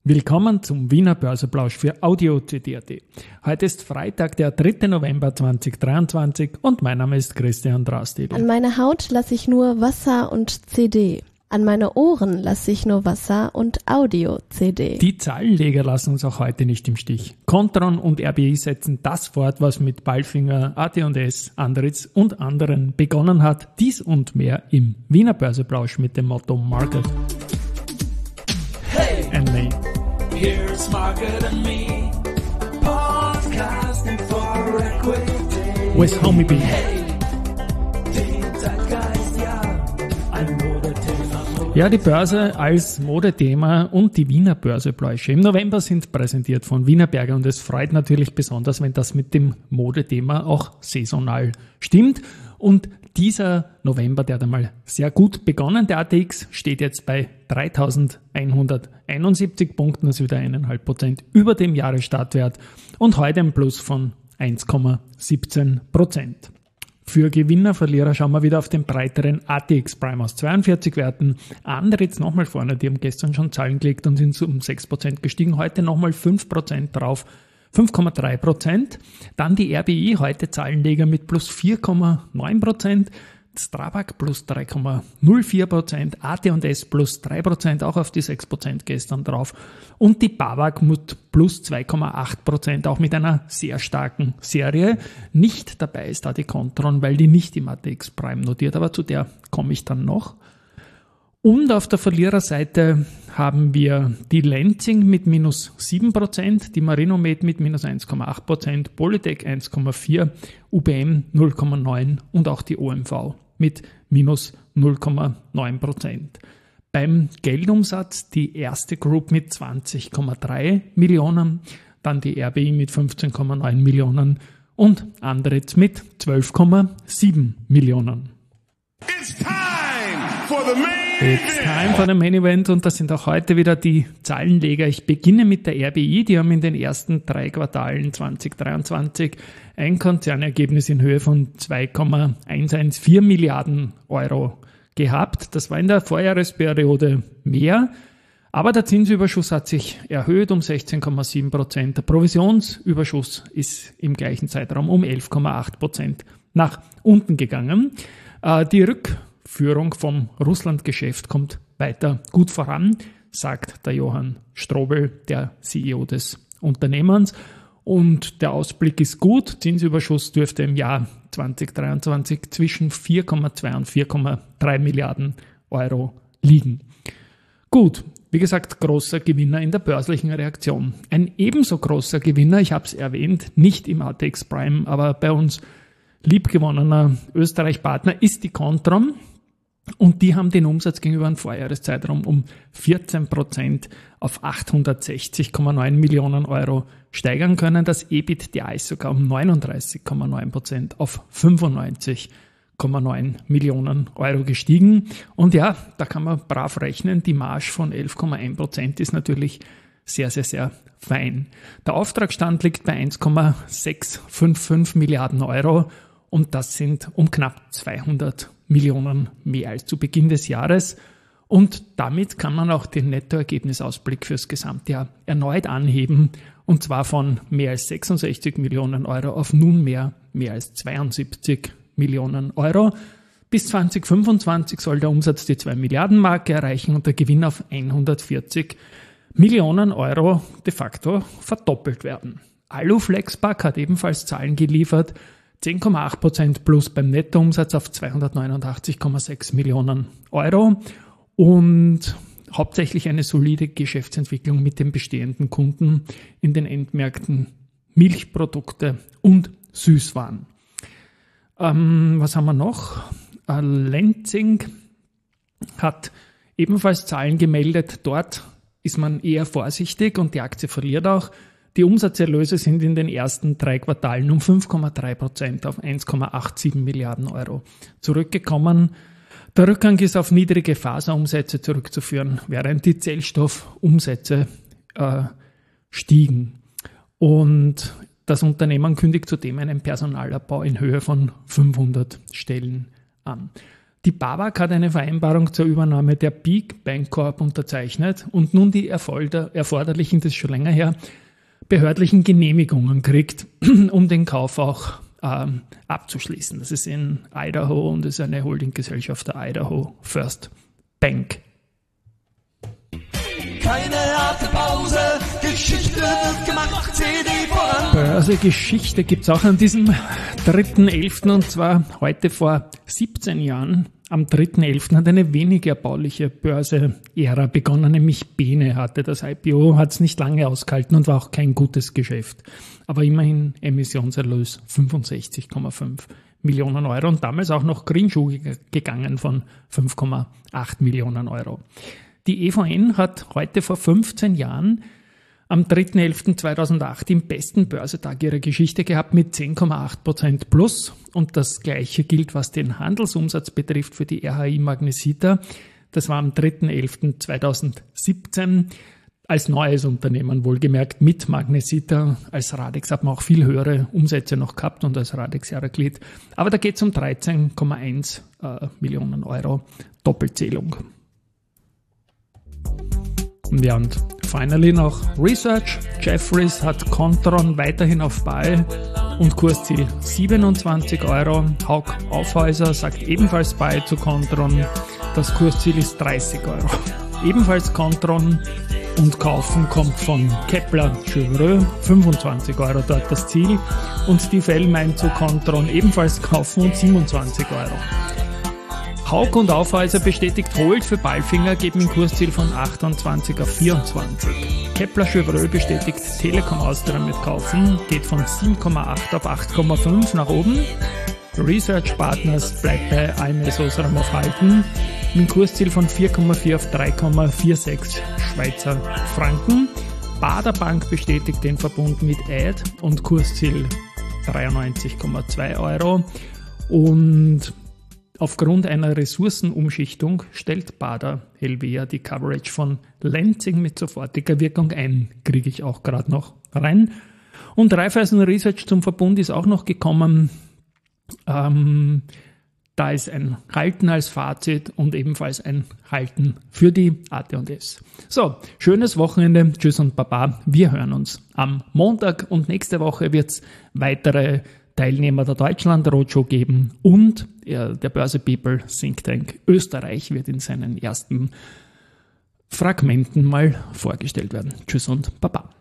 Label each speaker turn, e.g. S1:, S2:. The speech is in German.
S1: Willkommen zum Wiener Börseplausch für Audio-CD.at. Heute ist Freitag, der 3. November 2023 und mein Name ist Christian Drastil.
S2: An meine Haut lasse ich nur Wasser und CD. An meine Ohren lasse ich nur Wasser und Audio-CD.
S1: Die Zahlenleger lassen uns auch heute nicht im Stich. Kontron und RBI setzen das fort, was mit Palfinger, AT&S, Andritz und anderen begonnen hat. Dies und mehr im Wiener Börseplausch mit dem Motto Market and Me.
S3: Here's Market and Me, podcasting for equity.
S1: With Homie B.
S3: Hey, den Zeitgeist, ja, ein Modethema.
S1: Ja, die Börse als Modethema und die Wiener Börsepläusche im November sind präsentiert von Wienerberger und es freut natürlich besonders, wenn das mit dem Modethema auch saisonal stimmt. Und dieser November, der hat einmal sehr gut begonnen. Der ATX steht jetzt bei 3.171 Punkten, das ist wieder 1,5% über dem Jahresstartwert und heute ein Plus von 1,17%. Für Gewinner, Verlierer schauen wir wieder auf den breiteren ATX Prime aus 42 Werten. Andere jetzt nochmal vorne, die haben gestern schon Zahlen gelegt und sind um 6% gestiegen, heute nochmal 5% drauf. 5,3%. Dann die RBI, heute Zahlenleger mit plus 4,9%. Strabag plus 3,04%. AT&S plus 3%, auch auf die 6% gestern drauf. Und die BAWAG mit plus 2,8%, auch mit einer sehr starken Serie. Nicht dabei ist da die Kontron, weil die nicht im ATX Prime notiert, aber zu der komme ich dann noch. Und auf der Verliererseite haben wir die Lenzing mit minus 7%, die Marinomed mit minus 1,8%, Polytech 1,4%, UBM 0,9% und auch die OMV mit minus 0,9%. Beim Geldumsatz die erste Group mit 20,3 Millionen, dann die RBI mit 15,9 Millionen und Andritz mit 12,7 Millionen.
S3: It's time for the main
S1: It's time for the main event und das sind auch heute wieder die Zahlenleger. Ich beginne mit der RBI, die haben in den ersten 3 Quartalen 2023 ein Konzernergebnis in Höhe von 2,114 Milliarden Euro gehabt. Das war in der Vorjahresperiode mehr, aber der Zinsüberschuss hat sich erhöht um 16,7%. Der Provisionsüberschuss ist im gleichen Zeitraum um 11,8% nach unten gegangen. Die Rückführung vom Russland-Geschäft kommt weiter gut voran, sagt der Johann Strobl, der CEO des Unternehmens. Und der Ausblick ist gut. Zinsüberschuss dürfte im Jahr 2023 zwischen 4,2 und 4,3 Milliarden Euro liegen. Gut, wie gesagt, großer Gewinner in der börslichen Reaktion. Ein ebenso großer Gewinner, ich habe es erwähnt, nicht im ATX Prime, aber bei uns liebgewonnener Österreich-Partner ist die Kontron und die haben den Umsatz gegenüber dem Vorjahreszeitraum um 14% auf 860,9 Millionen Euro steigern können. Das EBITDA ist sogar um 39,9% auf 95,9 Millionen Euro gestiegen. Und ja, da kann man brav rechnen, die Marge von 11,1% ist natürlich sehr, sehr, sehr fein. Der Auftragsstand liegt bei 1,655 Milliarden Euro. Und das sind um knapp 200 Millionen mehr als zu Beginn des Jahres. Und damit kann man auch den Nettoergebnisausblick fürs Gesamtjahr erneut anheben. Und zwar von mehr als 66 Millionen Euro auf nunmehr mehr als 72 Millionen Euro. Bis 2025 soll der Umsatz die 2 Milliarden Marke erreichen und der Gewinn auf 140 Millionen Euro de facto verdoppelt werden. Aluflexpack hat ebenfalls Zahlen geliefert. 10,8% plus beim Nettoumsatz auf 289,6 Millionen Euro und hauptsächlich eine solide Geschäftsentwicklung mit den bestehenden Kunden in den Endmärkten Milchprodukte und Süßwaren. Was haben wir noch? Lenzing hat ebenfalls Zahlen gemeldet. Dort ist man eher vorsichtig und die Aktie verliert auch. Die Umsatzerlöse sind in den ersten 3 Quartalen um 5,3% auf 1,87 Milliarden Euro zurückgekommen. Der Rückgang ist auf niedrige Faserumsätze zurückzuführen, während die Zellstoffumsätze stiegen. Und das Unternehmen kündigt zudem einen Personalabbau in Höhe von 500 Stellen an. Die BAWAG hat eine Vereinbarung zur Übernahme der Peak Bancorp unterzeichnet und nun die erforderlichen, das ist schon länger her, behördlichen Genehmigungen kriegt, um den Kauf auch abzuschließen. Das ist in Idaho und ist eine Holdinggesellschaft der Idaho First Bank.
S3: Keine harte Pause, Geschichte wird gemacht, CD voran.
S1: Börsegeschichte gibt es auch an diesem 3.11. und zwar heute vor 17 Jahren. Am 3.11. hat eine wenig erbauliche Börse-Ära begonnen, nämlich Bene hatte das IPO, hat es nicht lange ausgehalten und war auch kein gutes Geschäft. Aber immerhin Emissionserlös 65,5 Millionen Euro und damals auch noch Greenschuh gegangen von 5,8 Millionen Euro. Die EVN hat heute vor 15 Jahren am 3.11.2008 den besten Börsetag ihrer Geschichte gehabt mit 10,8% plus. Und das Gleiche gilt, was den Handelsumsatz betrifft für die RHI Magnesita. Das war am 3.11.2017 als neues Unternehmen, wohlgemerkt mit Magnesita. Als Radex hat man auch viel höhere Umsätze noch gehabt und als Radex Jahreglied. Aber da geht es um 13,1 Millionen Euro Doppelzählung. Ja, und finally noch Research. Jefferies hat Kontron weiterhin auf Buy und Kursziel 27 Euro. Hauck Aufhäuser sagt ebenfalls Buy zu Kontron. Das Kursziel ist 30 Euro. Ebenfalls Kontron und kaufen kommt von Kepler Chevreux, 25 Euro dort das Ziel. Und Steve Ellmein zu Kontron ebenfalls kaufen und 27 Euro. Hauck und Aufhäuser bestätigt Hold für Palfinger, geben ein Kursziel von 28 auf 24. Kepler Chevreux bestätigt Telekom Austria mit Kaufen, geht von 7,8 auf 8,5 nach oben. Research Partners bleibt bei AMS Osram auf Halten, mit einem Kursziel von 4,4 auf 3,46 Schweizer Franken. Baader Bank bestätigt den Verbund mit Add und Kursziel 93,2 Euro. Und aufgrund einer Ressourcenumschichtung stellt Baader Helvea die Coverage von Lenzing mit sofortiger Wirkung ein. Kriege ich auch gerade noch rein. Und Raiffeisen Research zum Verbund ist auch noch gekommen. Da ist ein Halten als Fazit und ebenfalls ein Halten für die AT&S. So, schönes Wochenende. Tschüss und Baba. Wir hören uns am Montag und nächste Woche wird es weitere Teilnehmer der Deutschland Roadshow geben und der Börse People Think Tank Österreich wird in seinen ersten Fragmenten mal vorgestellt werden. Tschüss und Baba.